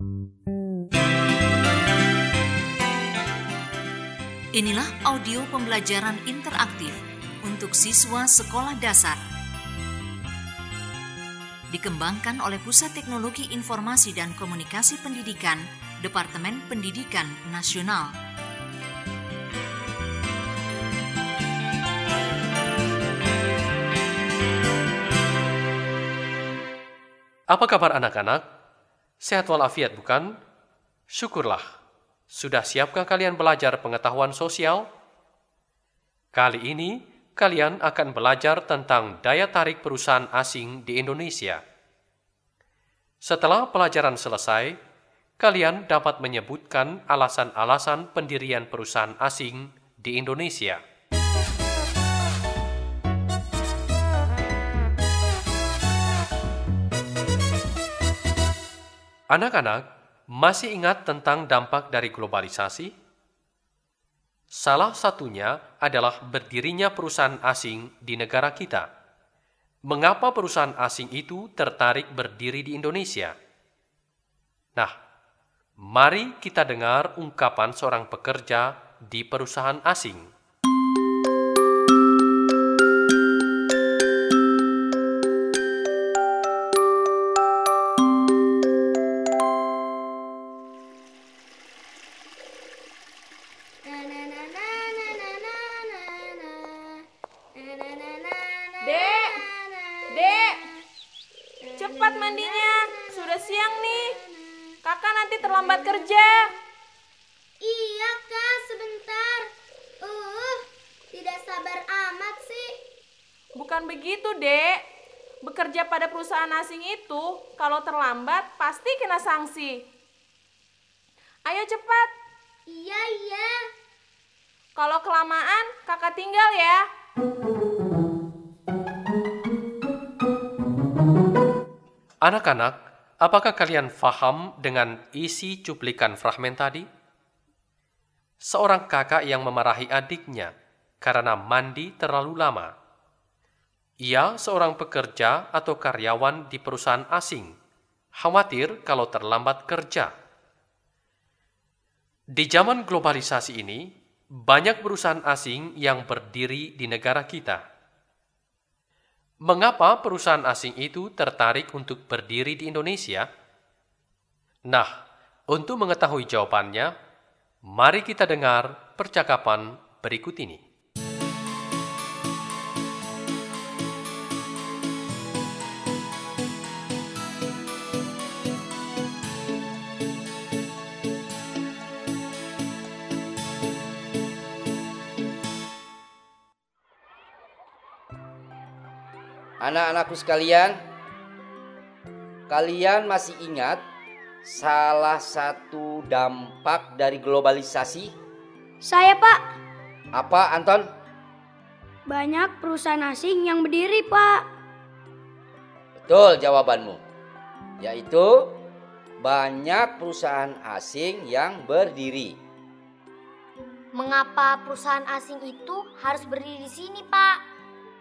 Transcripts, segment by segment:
Inilah audio pembelajaran interaktif untuk siswa sekolah dasar. Dikembangkan oleh Pusat Teknologi Informasi dan Komunikasi Pendidikan, Departemen Pendidikan Nasional. Apa kabar anak-anak? Sehat walafiat bukan? Syukurlah. Sudah siapkah kalian belajar pengetahuan sosial? Kali ini, kalian akan belajar tentang daya tarik perusahaan asing di Indonesia. Setelah pelajaran selesai, kalian dapat menyebutkan alasan-alasan pendirian perusahaan asing di Indonesia. Anak-anak, masih ingat tentang dampak dari globalisasi? Salah satunya adalah berdirinya perusahaan asing di negara kita. Mengapa perusahaan asing itu tertarik berdiri di Indonesia? Nah, mari kita dengar ungkapan seorang pekerja di perusahaan asing. Dek, cepat mandinya, sudah siang nih. Kakak nanti terlambat kerja. Iya Kak, sebentar. Tidak sabar amat sih. Bukan begitu, Dek. Bekerja pada perusahaan asing itu, kalau terlambat pasti kena sanksi. Ayo cepat. Iya. Kalau kelamaan, kakak tinggal ya. Anak-anak, apakah kalian paham dengan isi cuplikan fragmen tadi? Seorang kakak yang memarahi adiknya karena mandi terlalu lama. Ia seorang pekerja atau karyawan di perusahaan asing, khawatir kalau terlambat kerja. Di zaman globalisasi ini, banyak perusahaan asing yang berdiri di negara kita. Mengapa perusahaan asing itu tertarik untuk berdiri di Indonesia? Nah, untuk mengetahui jawabannya, mari kita dengar percakapan berikut ini. Anak-anakku sekalian, kalian masih ingat salah satu dampak dari globalisasi? Saya, Pak. Apa, Anton? Banyak perusahaan asing yang berdiri, Pak. Betul jawabanmu. Yaitu banyak perusahaan asing yang berdiri. Mengapa perusahaan asing itu harus berdiri di sini, Pak?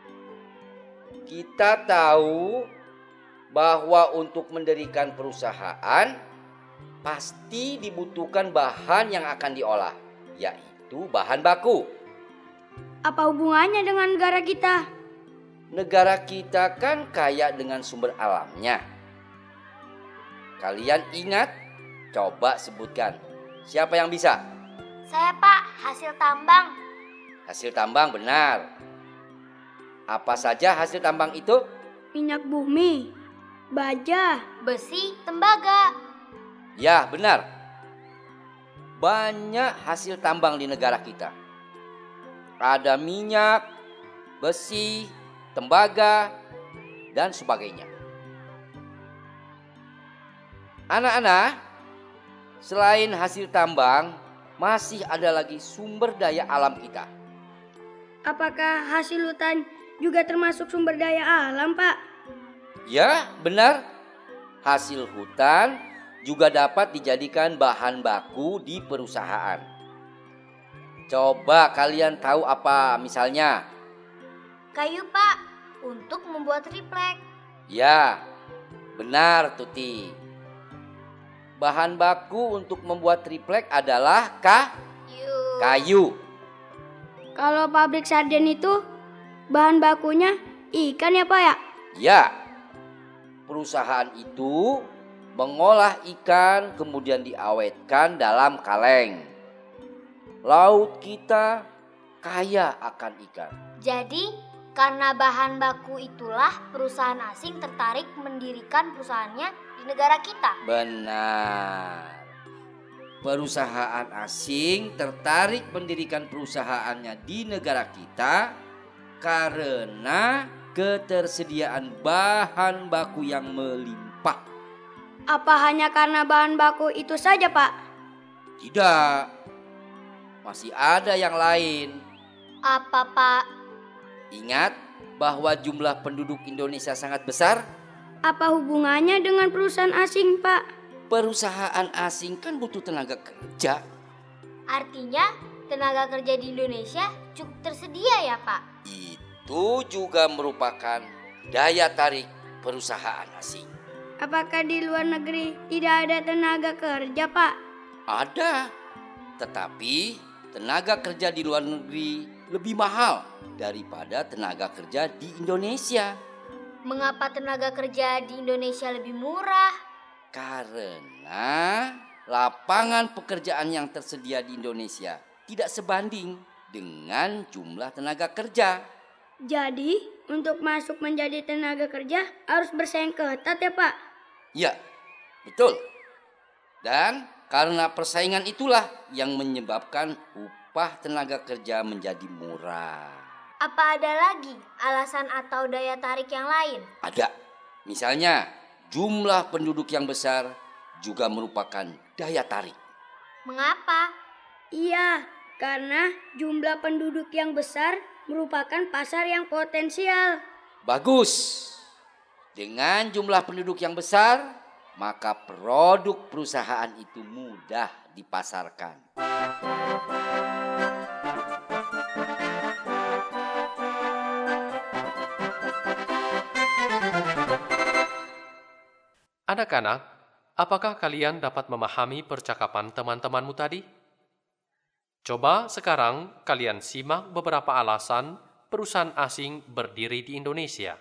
Kita tahu bahwa untuk mendirikan perusahaan pasti dibutuhkan bahan yang akan diolah, yaitu bahan baku. Apa hubungannya dengan negara kita? Negara kita kan kaya dengan sumber alamnya. Kalian ingat? Coba sebutkan. Siapa yang bisa? Saya, Pak, hasil tambang. Hasil tambang, benar. Apa saja hasil tambang itu? Minyak bumi, baja, Besi, tembaga. Ya, benar. Banyak hasil tambang di negara kita. Ada minyak, besi, tembaga, dan sebagainya. Anak-anak, selain hasil tambang, masih ada lagi sumber daya alam kita. Apakah hasil hutan juga termasuk sumber daya alam, Pak? Ya, benar. Hasil hutan juga dapat dijadikan bahan baku di perusahaan. Coba kalian tahu apa misalnya? Kayu, Pak, untuk membuat triplek. Ya, benar Tuti. bahan baku untuk membuat triplek adalah Yuk. kayu. Kalau pabrik sarden itu bahan bakunya ikan ya Pak ya? Ya, perusahaan itu mengolah ikan kemudian diawetkan dalam kaleng. Laut kita kaya akan ikan. Jadi, karena bahan baku itulah perusahaan asing tertarik mendirikan perusahaannya di negara kita. Benar. Perusahaan asing tertarik mendirikan perusahaannya di negara kita karena ketersediaan bahan baku yang melimpah. Apa hanya karena bahan baku itu saja Pak? Tidak. Masih ada yang lain. Apa, Pak? Ingat bahwa jumlah penduduk Indonesia sangat besar. Apa hubungannya dengan perusahaan asing Pak? Perusahaan asing kan butuh tenaga kerja. Artinya tenaga kerja di Indonesia cukup tersedia ya, Pak? Itu juga merupakan daya tarik perusahaan asing. Apakah di luar negeri tidak ada tenaga kerja Pak? Ada, tetapi tenaga kerja di luar negeri lebih mahal daripada tenaga kerja di Indonesia. Mengapa tenaga kerja di Indonesia lebih murah? Karena lapangan pekerjaan yang tersedia di Indonesia tidak sebanding dengan jumlah tenaga kerja. Jadi untuk masuk menjadi tenaga kerja harus bersaing ketat ya Pak? Ya, betul. Dan karena persaingan itulah yang menyebabkan upah tenaga kerja menjadi murah. Apa ada lagi alasan atau daya tarik yang lain? Ada. Misalnya, jumlah penduduk yang besar juga merupakan daya tarik. Mengapa? Iya, karena jumlah penduduk yang besar merupakan pasar yang potensial. Bagus. Dengan jumlah penduduk yang besar, maka produk perusahaan itu mudah dipasarkan. Anak-anak, apakah kalian dapat memahami percakapan teman-temanmu tadi? Coba sekarang kalian simak beberapa alasan perusahaan asing berdiri di Indonesia.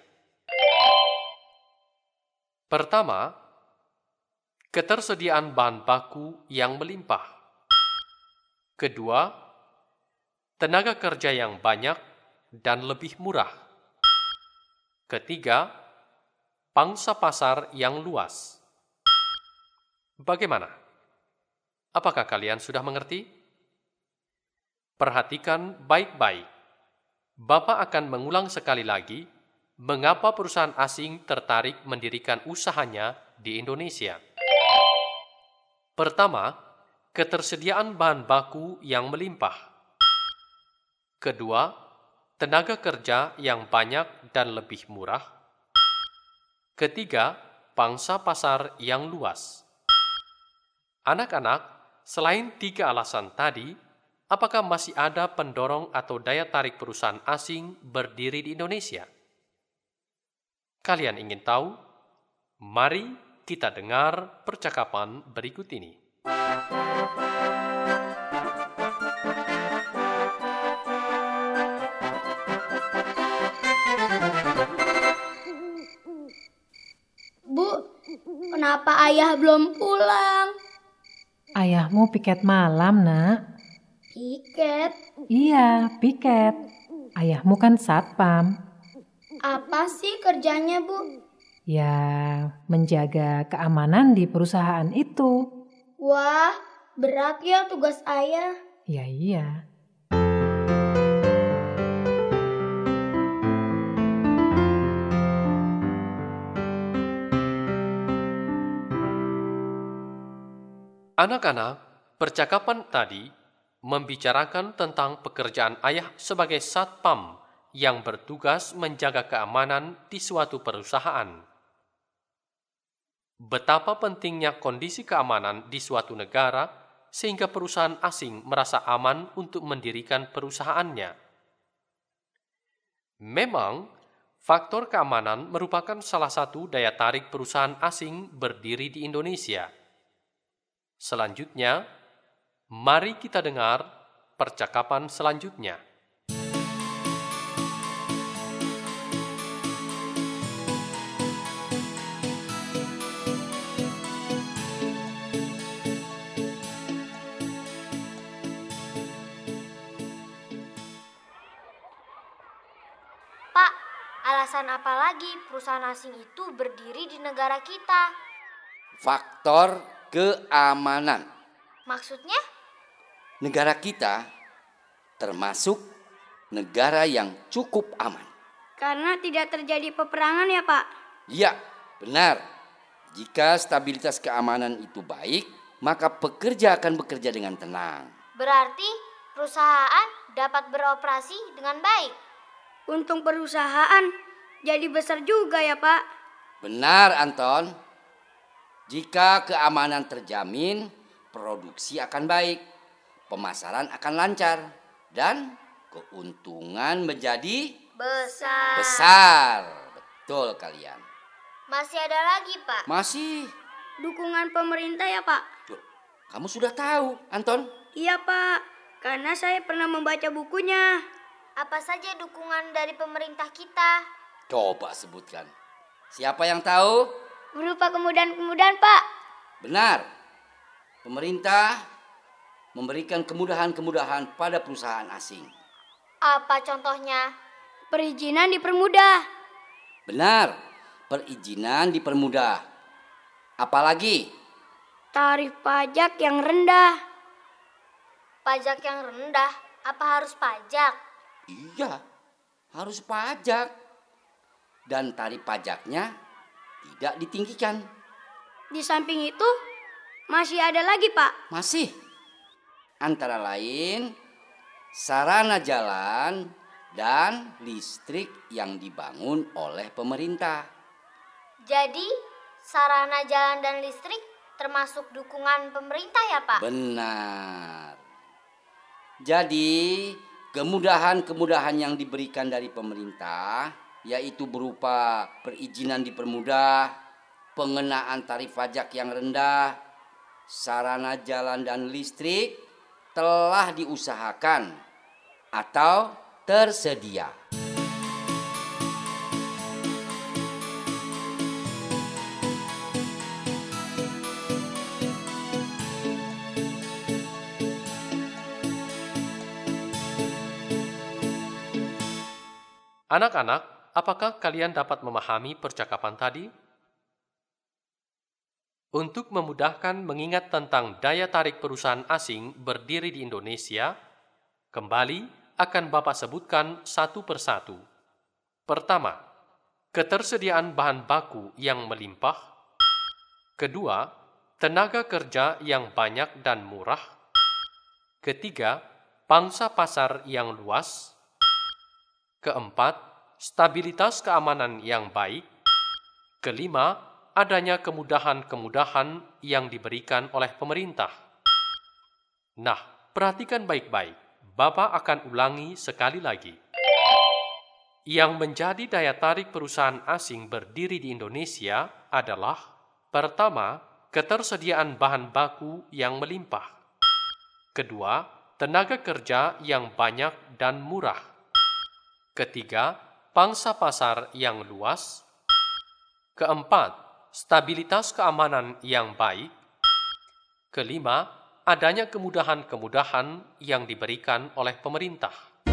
Pertama, ketersediaan bahan baku yang melimpah. Kedua, tenaga kerja yang banyak dan lebih murah. Ketiga, pangsa pasar yang luas. Bagaimana? Apakah kalian sudah mengerti? Perhatikan baik-baik. Bapak akan mengulang sekali lagi mengapa perusahaan asing tertarik mendirikan usahanya di Indonesia. Pertama, ketersediaan bahan baku yang melimpah. Kedua, tenaga kerja yang banyak dan lebih murah. Ketiga, pangsa pasar yang luas. Anak-anak, selain tiga alasan tadi, apakah masih ada pendorong atau daya tarik perusahaan asing berdiri di Indonesia? Kalian ingin tahu? Mari kita dengar percakapan berikut ini. Bu, kenapa ayah belum pulang? Ayahmu piket malam, Nak. Piket? Iya, piket. Ayahmu kan satpam. Apa sih kerjanya, Bu? Ya, menjaga keamanan di perusahaan itu. Wah, berat ya tugas ayah. Ya iya. Anak-anak, percakapan tadi membicarakan tentang pekerjaan ayah sebagai satpam yang bertugas menjaga keamanan di suatu perusahaan. Betapa pentingnya kondisi keamanan di suatu negara sehingga perusahaan asing merasa aman untuk mendirikan perusahaannya. Memang, faktor keamanan merupakan salah satu daya tarik perusahaan asing berdiri di Indonesia. Selanjutnya, mari kita dengar percakapan selanjutnya. Pak, alasan apa lagi perusahaan asing itu berdiri di negara kita? Faktor keamanan. Maksudnya? Negara kita termasuk negara yang cukup aman. Karena tidak terjadi peperangan ya Pak? Ya, benar. Jika stabilitas keamanan itu baik, maka pekerja akan bekerja dengan tenang. Berarti perusahaan dapat beroperasi dengan baik. Untung perusahaan jadi besar juga ya Pak? Benar, Anton. Jika keamanan terjamin, produksi akan baik, pemasaran akan lancar, dan keuntungan menjadi besar. Betul kalian. Masih ada lagi, Pak? Masih. Dukungan pemerintah ya Pak? Duh, kamu sudah tahu, Anton? Iya Pak, karena saya pernah membaca bukunya. Apa saja dukungan dari pemerintah kita? Coba sebutkan. Siapa yang tahu? Berupa kemudahan-kemudahan Pak. Benar. Pemerintah memberikan kemudahan-kemudahan pada perusahaan asing. Apa contohnya? Perizinan dipermudah. Benar. Perizinan dipermudah. Apalagi? Tarif pajak yang rendah. Pajak yang rendah? Apa harus pajak? Iya, harus pajak. Dan tarif pajaknya tidak ditinggikan. Di samping itu, masih ada lagi Pak. Masih. Antara lain, sarana jalan dan listrik yang dibangun oleh pemerintah. Jadi, sarana jalan dan listrik termasuk dukungan pemerintah ya Pak? Benar. Jadi, kemudahan-kemudahan yang diberikan dari pemerintah, yaitu berupa perizinan dipermudah, pengenaan tarif pajak yang rendah, sarana jalan dan listrik telah diusahakan atau tersedia. Anak-anak, apakah kalian dapat memahami percakapan tadi? Untuk memudahkan mengingat tentang daya tarik perusahaan asing berdiri di Indonesia, kembali akan Bapak sebutkan satu persatu. Pertama, ketersediaan bahan baku yang melimpah. Kedua, tenaga kerja yang banyak dan murah. Ketiga, pangsa pasar yang luas. Keempat, stabilitas keamanan yang baik. Kelima, adanya kemudahan-kemudahan yang diberikan oleh pemerintah. Nah, perhatikan baik-baik. Bapak akan ulangi sekali lagi. Yang menjadi daya tarik perusahaan asing berdiri di Indonesia adalah: pertama, ketersediaan bahan baku yang melimpah. Kedua, tenaga kerja yang banyak dan murah. Ketiga, pangsa pasar yang luas. Keempat, stabilitas keamanan yang baik. Kelima, adanya kemudahan-kemudahan yang diberikan oleh pemerintah.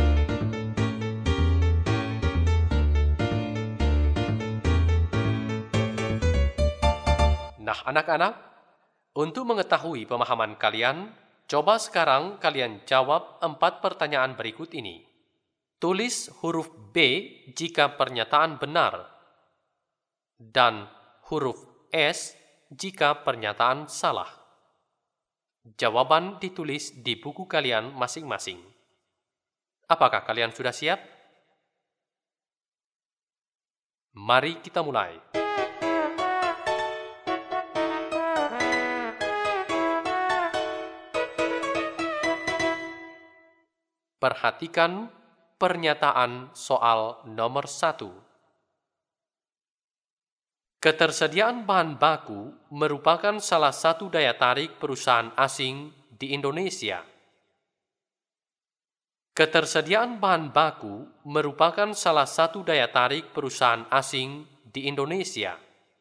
Nah, anak-anak, untuk mengetahui pemahaman kalian, coba sekarang kalian jawab 4 pertanyaan berikut ini. Tulis huruf B jika pernyataan benar, dan huruf S jika pernyataan salah. Jawaban ditulis di buku kalian masing-masing. Apakah kalian sudah siap? Mari kita mulai. Perhatikan pernyataan soal nomor 1. Ketersediaan bahan baku merupakan salah satu daya tarik perusahaan asing di Indonesia. Ketersediaan bahan baku merupakan salah satu daya tarik perusahaan asing di Indonesia.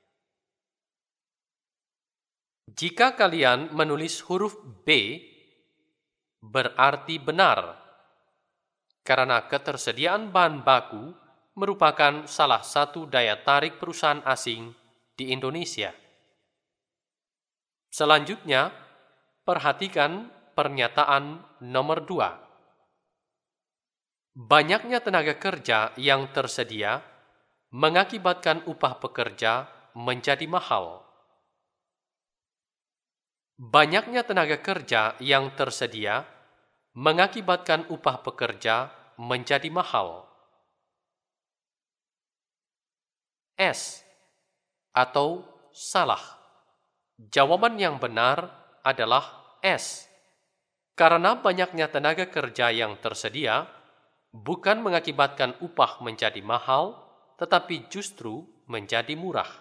Jika kalian menulis huruf B, berarti benar, karena ketersediaan bahan baku merupakan salah satu daya tarik perusahaan asing di Indonesia. Selanjutnya, perhatikan pernyataan nomor 2. Banyaknya tenaga kerja yang tersedia mengakibatkan upah pekerja menjadi mahal. Banyaknya tenaga kerja yang tersedia mengakibatkan upah pekerja menjadi mahal. S atau salah. Jawaban yang benar adalah S. Karena banyaknya tenaga kerja yang tersedia bukan mengakibatkan upah menjadi mahal, tetapi justru menjadi murah.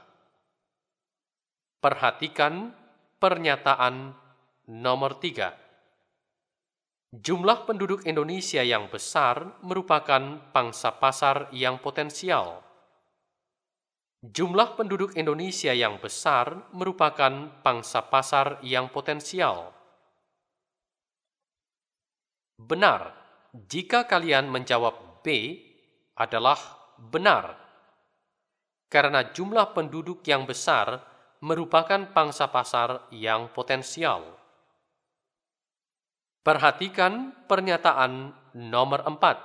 Perhatikan pernyataan nomor 3. Jumlah penduduk Indonesia yang besar merupakan pangsa pasar yang potensial. Jumlah penduduk Indonesia yang besar merupakan pangsa pasar yang potensial. Benar, jika kalian menjawab B adalah benar. Karena jumlah penduduk yang besar merupakan pangsa pasar yang potensial. Perhatikan pernyataan nomor 4.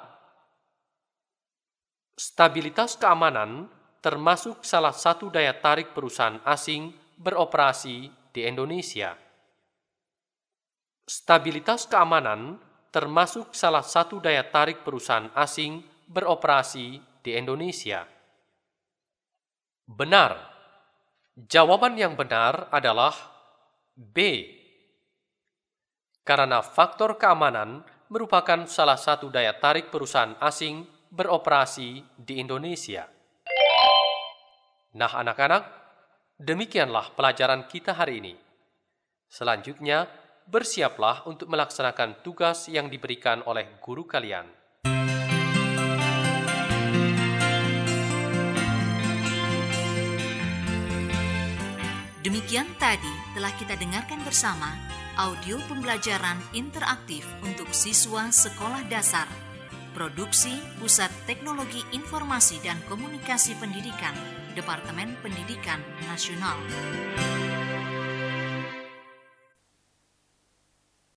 Stabilitas keamanan termasuk salah satu daya tarik perusahaan asing beroperasi di Indonesia. Stabilitas keamanan termasuk salah satu daya tarik perusahaan asing beroperasi di Indonesia. Benar. Jawaban yang benar adalah B. Karena faktor keamanan merupakan salah satu daya tarik perusahaan asing beroperasi di Indonesia. Nah anak-anak, demikianlah pelajaran kita hari ini. Selanjutnya, bersiaplah untuk melaksanakan tugas yang diberikan oleh guru kalian. Demikian tadi telah kita dengarkan bersama audio pembelajaran interaktif untuk siswa sekolah dasar. Produksi Pusat Teknologi Informasi dan Komunikasi Pendidikan, Departemen Pendidikan Nasional.